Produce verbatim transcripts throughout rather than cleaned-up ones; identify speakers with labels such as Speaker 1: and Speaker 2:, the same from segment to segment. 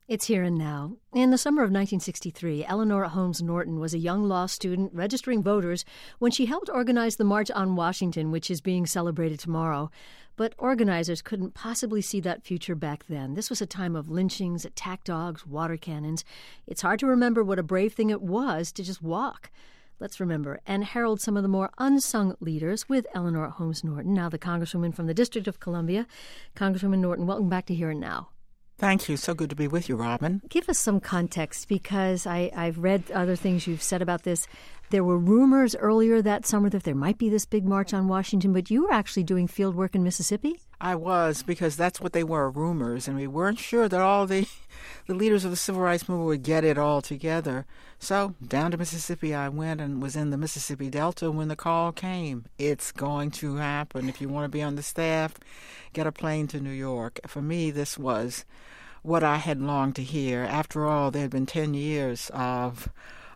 Speaker 1: It's Here and Now. In the summer of nineteen sixty-three, Eleanor Holmes Norton was a young law student registering voters when she helped organize the March on Washington, which is being celebrated tomorrow. But organizers couldn't possibly see that future back then. This was a time of lynchings, attack dogs, water cannons. It's hard to remember what a brave thing it was to just walk. Let's remember and herald some of the more unsung leaders with Eleanor Holmes Norton, now the Congresswoman from the District of Columbia. Congresswoman Norton, welcome back to Here and Now.
Speaker 2: Thank you. So good to be with you, Robin.
Speaker 1: Give us some context, because I, I've read other things you've said about this. There were rumors earlier that summer that there might be this big march on Washington, but you were actually doing field work in Mississippi?
Speaker 2: I was, because that's what they were, rumors, and we weren't sure that all the, the leaders of the civil rights movement would get it all together. So down to Mississippi I went and was in the Mississippi Delta when the call came. It's going to happen. If you want to be on the staff, get a plane to New York. For me, this was what I had longed to hear. After all, there had been ten years of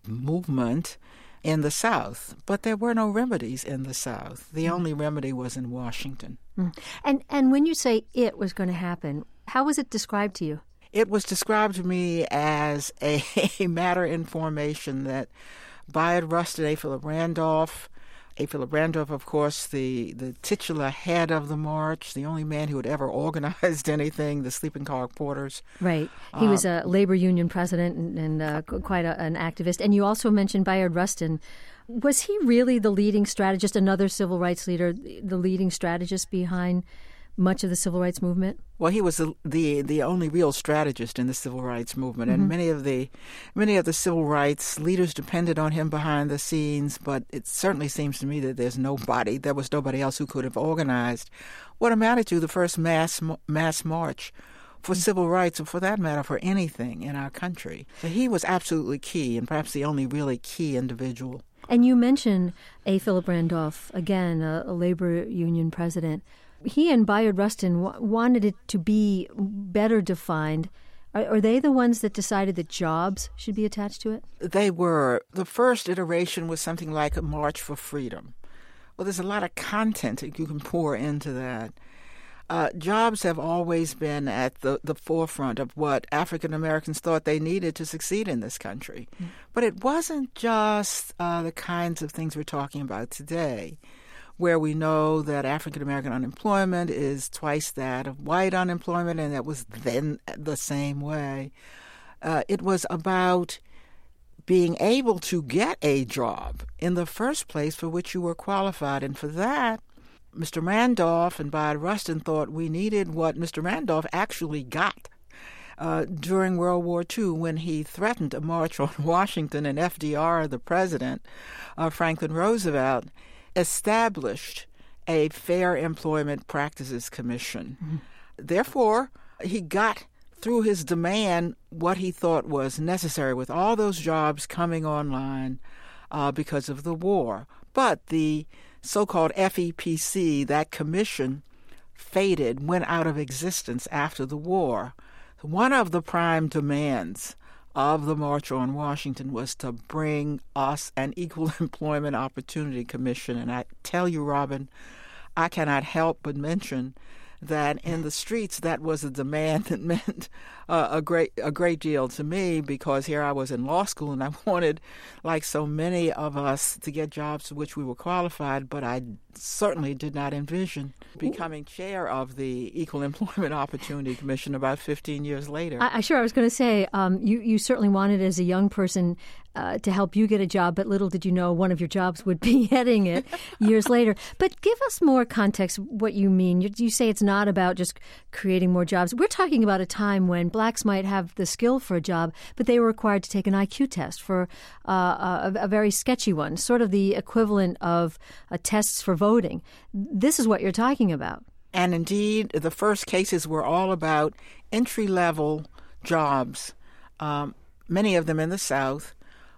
Speaker 2: movement in the South, but there were no remedies in the South. The mm. only remedy was in Washington.
Speaker 1: Mm. And and when you say it was going to happen, how was it described to you?
Speaker 2: It was described to me as a, a matter in formation that Bayard Rustin, A. Philip Randolph, A. Philip Randolph, of course, the, the titular head of the march, the only man who had ever organized anything, the sleeping car porters.
Speaker 1: Right. He uh, was a labor union president and, and uh, quite a, an activist. And you also mentioned Bayard Rustin. Was he really the leading strategist, another civil rights leader, the leading strategist behind much of the civil rights movement?
Speaker 2: Well, he was the the, the only real strategist in the civil rights movement,
Speaker 1: Mm-hmm.
Speaker 2: and many of the many of the civil rights leaders depended on him behind the scenes. But it certainly seems to me that there's nobody, there was nobody else who could have organized what amounted to the first mass mass march for mm-hmm. civil rights, or for that matter, for anything in our country. So he was absolutely key, and perhaps the only really key individual.
Speaker 1: And you mentioned A. Philip Randolph, again, a, a labor union president. He and Bayard Rustin w- wanted it to be better defined. Are, are they the ones that decided that jobs should be attached to it?
Speaker 2: They were. The first iteration was something like a March for Freedom. Well, there's a lot of content that you can pour into that. Uh, jobs have always been at the, the forefront of what African Americans thought they needed to succeed in this country. Mm. But it wasn't just uh, the kinds of things we're talking about today, where we know that African American unemployment is twice that of white unemployment, and that was then the same way. Uh, it was about being able to get a job in the first place for which you were qualified, and for that, Mister Randolph and Bayard Rustin thought we needed what Mister Randolph actually got uh, during World War Two, when he threatened a march on Washington, and F D R, the president, uh, Franklin Roosevelt, established a Fair Employment Practices Commission. Mm-hmm. Therefore, he got through his demand what he thought was necessary, with all those jobs coming online uh, because of the war. But the so-called F E P C, that commission, faded, went out of existence after the war. One of the prime demands of the March on Washington was to bring us an Equal Employment Opportunity Commission. And I tell you, Robin, I cannot help but mention that in the streets, that was a demand that meant uh, a great a great deal to me, because here I was in law school and I wanted, like so many of us, to get jobs to which we were qualified, but I certainly did not envision becoming chair of the Equal Employment Opportunity Commission about fifteen years later.
Speaker 1: I, I sure I was going to say, um, you, you certainly wanted as a young person uh, to help you get a job, but little did you know one of your jobs would be heading it years later. But give us more context what you mean. You, you say it's not about just creating more jobs. We're talking about a time when blacks might have the skill for a job, but they were required to take an I Q test for uh, a, a very sketchy one, sort of the equivalent of uh, tests for voting. This is what you're talking about.
Speaker 2: And indeed, the first cases were all about entry-level jobs, um, many of them in the South,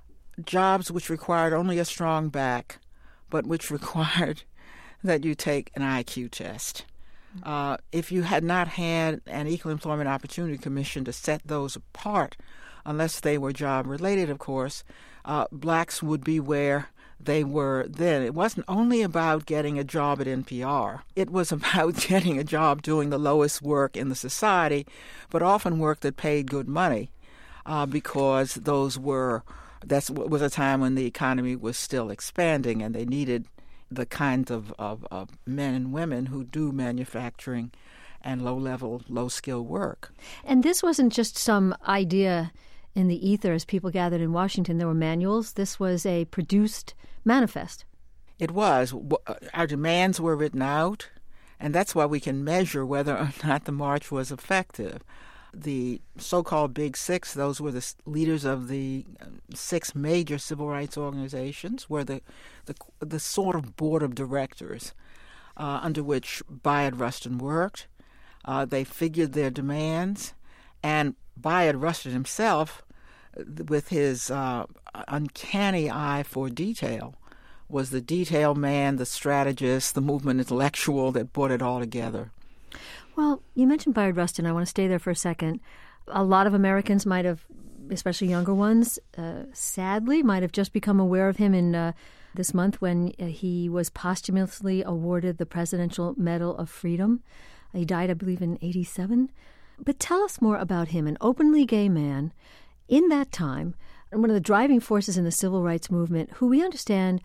Speaker 2: jobs which required only a strong back, but which required that you take an I Q test. Uh, if you had not had an Equal Employment Opportunity Commission to set those apart, unless they were job-related, of course, uh, blacks would be where they were then. It wasn't only about getting a job at N P R. It was about getting a job doing the lowest work in the society, but often work that paid good money uh, because those were, that was a time when the economy was still expanding and they needed the kinds of, of, of men and women who do manufacturing and low-level, low-skill work.
Speaker 1: And this wasn't just some idea in the ether as people gathered in Washington. There were manuals. This was a produced manifest.
Speaker 2: It was. Our demands were written out, and that's why we can measure whether or not the march was effective. The so-called Big Six, those were the leaders of the six major civil rights organizations, were the the, the sort of board of directors uh, under which Bayard Rustin worked. Uh, they figured their demands, and Bayard Rustin himself, with his uh, uncanny eye for detail, was the detail man, the strategist, the movement intellectual that brought it all together.
Speaker 1: Well, you mentioned Bayard Rustin. I want to stay there for a second. A lot of Americans might have, especially younger ones, uh, sadly, might have just become aware of him in uh, this month when uh, he was posthumously awarded the Presidential Medal of Freedom. He died, I believe, in eighty-seven. But tell us more about him, an openly gay man in that time, and one of the driving forces in the civil rights movement, who we understand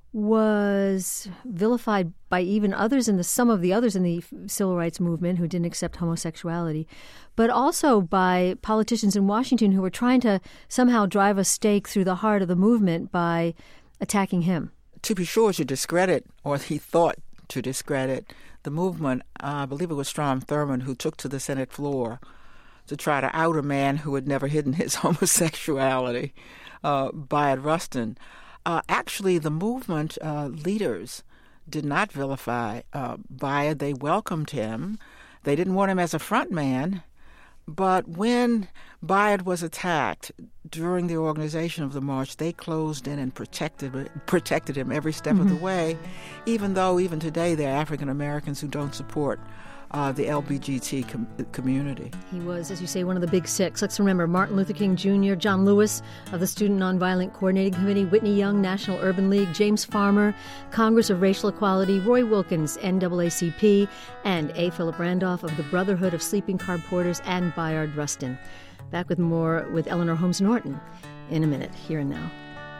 Speaker 1: was vilified by even others in the some of the others in the civil rights movement who didn't accept homosexuality, but also by politicians in Washington who were trying to somehow drive a stake through the heart of the movement by attacking him.
Speaker 2: To be sure, to discredit, or he thought to discredit, the movement, uh, I believe it was Strom Thurmond, who took to the Senate floor to try to out a man who had never hidden his homosexuality, uh, Bayard Rustin. Uh, actually, the movement uh, leaders did not vilify uh, Bayard. They welcomed him. They didn't want him as a front man. But when Bayard was attacked during the organization of the march, they closed in and protected protected him every step mm-hmm. of the way, even though even today there are African Americans who don't support uh, the L G B T com- community.
Speaker 1: He was, as you say, one of the big six. Let's remember Martin Luther King Junior, John Lewis of the Student Nonviolent Coordinating Committee, Whitney Young, National Urban League, James Farmer, Congress of Racial Equality, Roy Wilkins, N double A C P, and A. Philip Randolph of the Brotherhood of Sleeping Car Porters, and Bayard Rustin. Back with more with Eleanor Holmes Norton in a minute, here and now.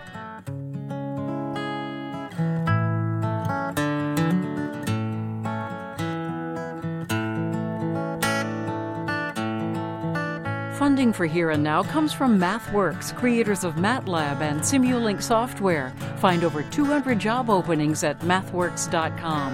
Speaker 3: Funding for Here and Now comes from MathWorks, creators of MATLAB and Simulink software. Find over two hundred job openings at mathworks dot com.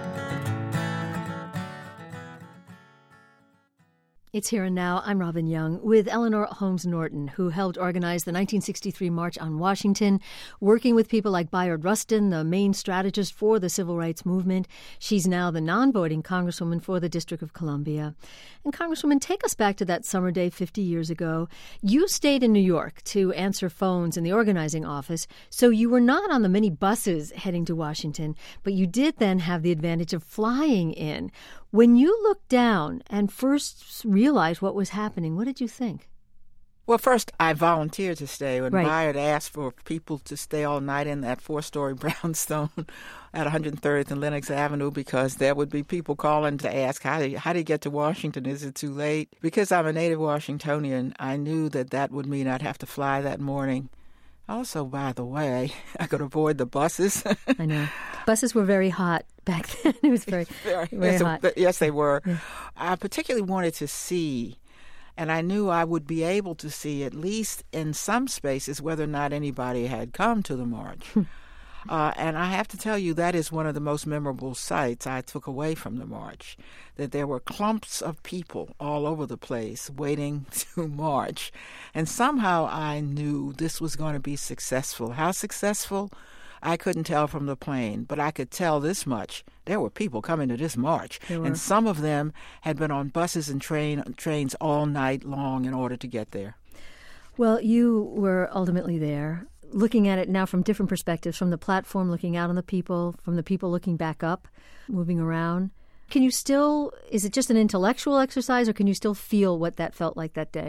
Speaker 1: It's Here and Now. I'm Robin Young with Eleanor Holmes Norton, who helped organize the nineteen sixty-three March on Washington, working with people like Bayard Rustin, the main strategist for the civil rights movement. She's now the non-voting Congresswoman for the District of Columbia. And Congresswoman, take us back to that summer day fifty years ago. You stayed in New York to answer phones in the organizing office, so you were not on the many buses heading to Washington, but you did then have the advantage of flying in. When you looked down and first realized what was happening, what did you think?
Speaker 2: Well, first, I volunteered to stay when
Speaker 1: right.
Speaker 2: Bayard asked for people to stay all night in that four-story brownstone at one hundred thirtieth and Lenox Avenue, because there would be people calling to ask, how do you, how do you get to Washington? Is it too late? Because I'm a native Washingtonian, I knew that that would mean I'd have to fly that morning. Also, by the way, I could avoid the buses.
Speaker 1: I know. Buses were very hot back then. It was very, very, very
Speaker 2: yes,
Speaker 1: hot.
Speaker 2: Yes, they were.
Speaker 1: Yeah. I
Speaker 2: particularly wanted to see, and I knew I would be able to see, at least in some spaces, whether or not anybody had come to the march. Uh, and I have to tell you, that is one of the most memorable sights I took away from the march, that there were clumps of people all over the place waiting to march. And somehow I knew this was going to be successful. How successful? I couldn't tell from the plane, but I could tell this much. There were people coming to this march, and some of them had been on buses and train trains all night long in order to get there.
Speaker 1: Well, you were ultimately there. Looking at it now from different perspectives, from the platform looking out on the people, from the people looking back up, moving around. Can you still, is it just an intellectual exercise, or can you still feel what that felt like that day?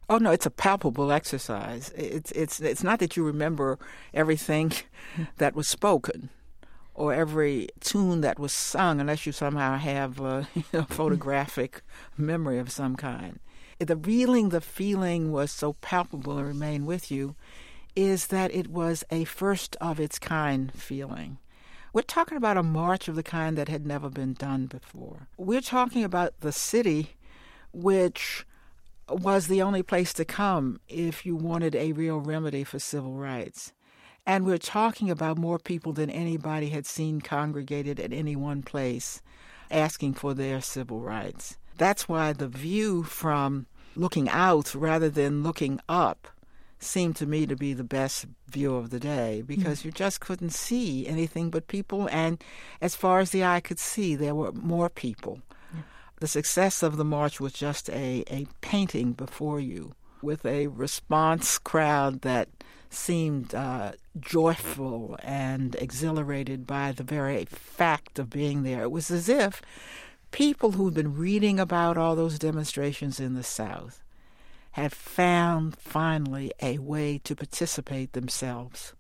Speaker 2: Oh, no, it's a palpable exercise. It's it's it's not that you remember everything that was spoken or every tune that was sung unless you somehow have a you know, photographic memory of some kind. The feeling, the feeling was so palpable and remained with you is that it was a first-of-its-kind feeling. We're talking about a march of the kind that had never been done before. We're talking about the city which was the only place to come if you wanted a real remedy for civil rights. And we're talking about more people than anybody had seen congregated at any one place asking for their civil rights. That's why the view from looking out rather than looking up seemed to me to be the best view of the day, because mm-hmm. you just couldn't see anything but people. And as far as the eye could see, there were more people. The success of the march was just a, a painting before you with a response crowd that seemed uh, joyful and exhilarated by the very fact of being there. It was as if people who'd been reading about all those demonstrations in the South had found finally a way to participate themselves.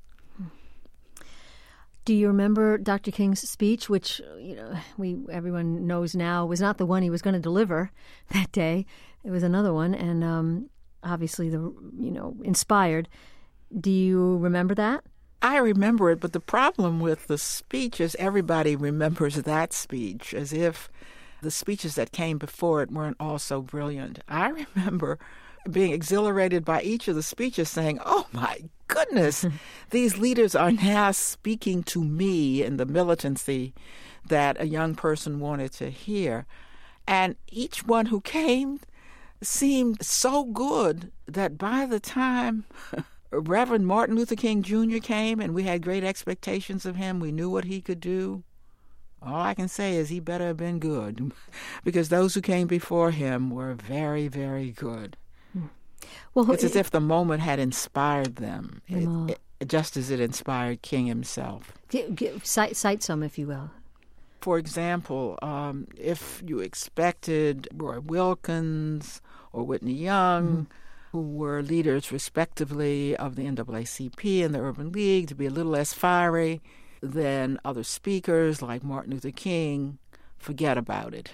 Speaker 1: Do you remember Doctor King's speech, which you know we everyone knows now was not the one he was going to deliver that day? It was another one, and um, obviously the you know inspired. Do you remember that?
Speaker 2: I remember it, but the problem with the speech is everybody remembers that speech as if the speeches that came before it weren't all so brilliant. I remember being exhilarated by each of the speeches saying, oh my goodness, these leaders are now speaking to me in the militancy that a young person wanted to hear. And each one who came seemed so good that by the time Reverend Martin Luther King Junior came and we had great expectations of him, we knew what he could do. All I can say is he better have been good, because those who came before him were very, very good. Well, it's as if the moment had inspired them, it, it, just as it inspired King himself.
Speaker 1: G- g- cite, cite some, if you will.
Speaker 2: For example, um, if you expected Roy Wilkins or Whitney Young, mm-hmm. who were leaders respectively of the N double A C P and the Urban League, to be a little less fiery than other speakers like Martin Luther King, forget about it.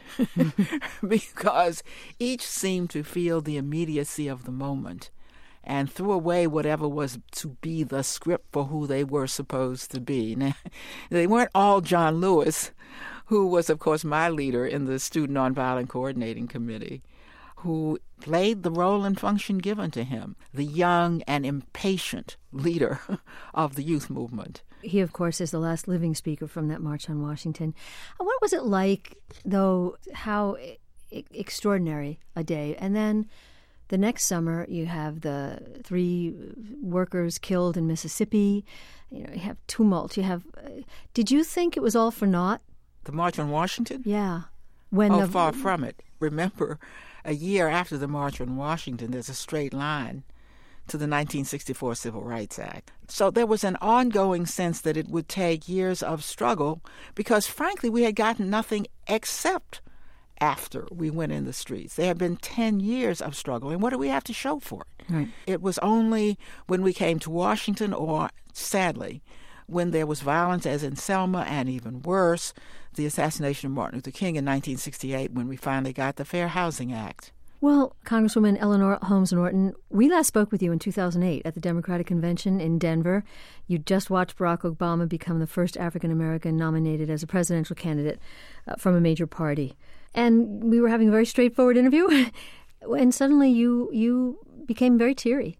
Speaker 2: Because each seemed to feel the immediacy of the moment and threw away whatever was to be the script for who they were supposed to be. Now, they weren't all John Lewis, who was, of course, my leader in the Student Nonviolent Coordinating Committee, who played the role and function given to him, the young and impatient leader of the youth movement.
Speaker 1: He, of course, is the last living speaker from that March on Washington. What was it like, though, how extraordinary a day? And then the next summer, you have the three workers killed in Mississippi. You know, you have tumult. You have. Uh, did you think it was all for naught?
Speaker 2: The March on Washington?
Speaker 1: Yeah. When
Speaker 2: oh,
Speaker 1: the,
Speaker 2: far from it. Remember, a year after the March on Washington, there's a straight line to the nineteen sixty-four Civil Rights Act. So there was an ongoing sense that it would take years of struggle because, frankly, we had gotten nothing except after we went in the streets. There had been ten years of struggle, and what do we have to show for it?
Speaker 1: Right.
Speaker 2: It was only when we came to Washington, or, sadly, when there was violence, as in Selma, and even worse, the assassination of Martin Luther King in nineteen sixty-eight, when we finally got the Fair Housing Act.
Speaker 1: Well, Congresswoman Eleanor Holmes Norton, we last spoke with you in two thousand eight at the Democratic Convention in Denver. You just watched Barack Obama become the first African-American nominated as a presidential candidate uh, from a major party. And we were having a very straightforward interview, and suddenly you you became very teary.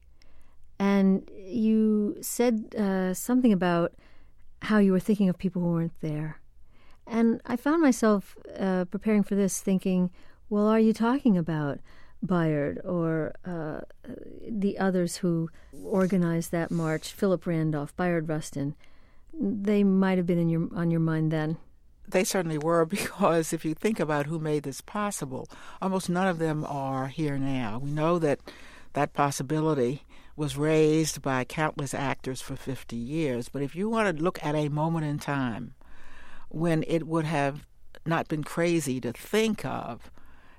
Speaker 1: And you said uh, something about how you were thinking of people who weren't there. And I found myself uh, preparing for this thinking, well, are you talking about Bayard or uh, the others who organized that march, Philip Randolph, Bayard Rustin? They might have been in your on your mind then.
Speaker 2: They certainly were, because if you think about who made this possible, almost none of them are here now. We know that that possibility was raised by countless actors for fifty years. But if you want to look at a moment in time when it would have not been crazy to think of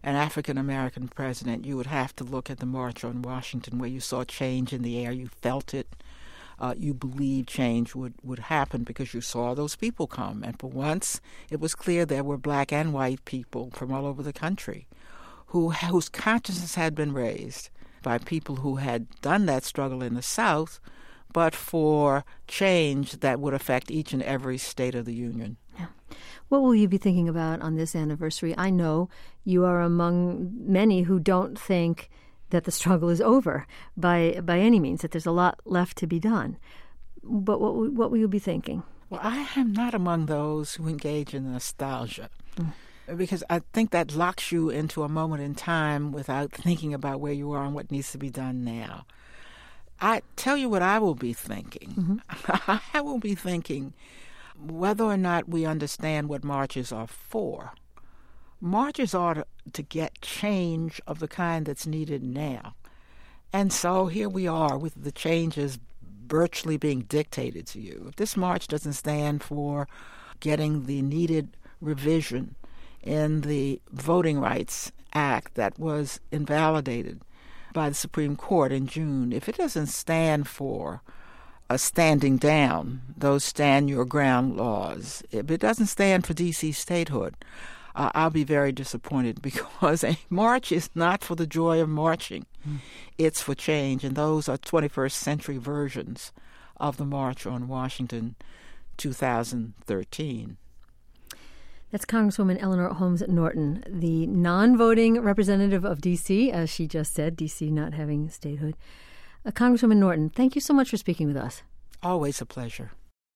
Speaker 2: an African-American president, you would have to look at the March on Washington, where you saw change in the air, you felt it, uh, you believed change would, would happen because you saw those people come. And for once, it was clear there were black and white people from all over the country who whose consciousness had been raised by people who had done that struggle in the South, but for change that would affect each and every state of the Union.
Speaker 1: Yeah. What will you be thinking about on this anniversary? I know you are among many who don't think that the struggle is over by by any means, that there's a lot left to be done. But what what will you be thinking?
Speaker 2: Well, I am not among those who engage in nostalgia, mm. because I think that locks you into a moment in time without thinking about where you are and what needs to be done now. I tell you what I will be thinking. Mm-hmm. I will be thinking whether or not we understand what marches are for. Marches are to get change of the kind that's needed now. And so here we are with the changes virtually being dictated to you. If this march doesn't stand for getting the needed revision in the Voting Rights Act that was invalidated by the Supreme Court in June, if it doesn't stand for a standing down, those stand your ground laws, if it doesn't stand for D C statehood, uh, I'll be very disappointed, because a march is not for the joy of marching. Mm. It's for change, and those are twenty-first century versions of the March on Washington two thousand thirteen.
Speaker 1: That's Congresswoman Eleanor Holmes Norton, the non-voting representative of D C, as she just said, D C not having statehood. Uh, Congresswoman Norton, thank you so much for speaking with us.
Speaker 2: Always a pleasure.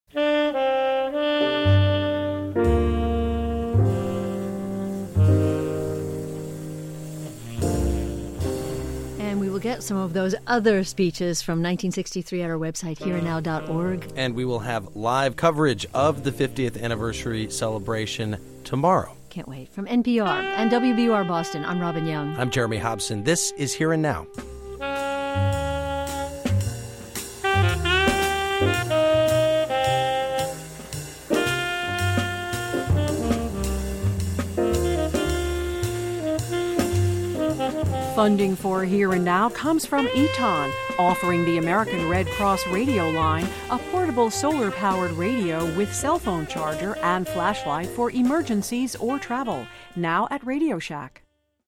Speaker 1: And we will get some of those other speeches from nineteen sixty-three at our website, here and now dot org.
Speaker 4: And we will have live coverage of the fiftieth anniversary celebration tomorrow.
Speaker 1: Can't wait. From N P R and W B U R Boston, I'm Robin Young.
Speaker 4: I'm Jeremy Hobson. This is Here and Now.
Speaker 3: Funding for Here and Now comes from Eton, offering the American Red Cross radio line, a portable solar-powered radio with cell phone charger and flashlight for emergencies or travel, now at Radio Shack.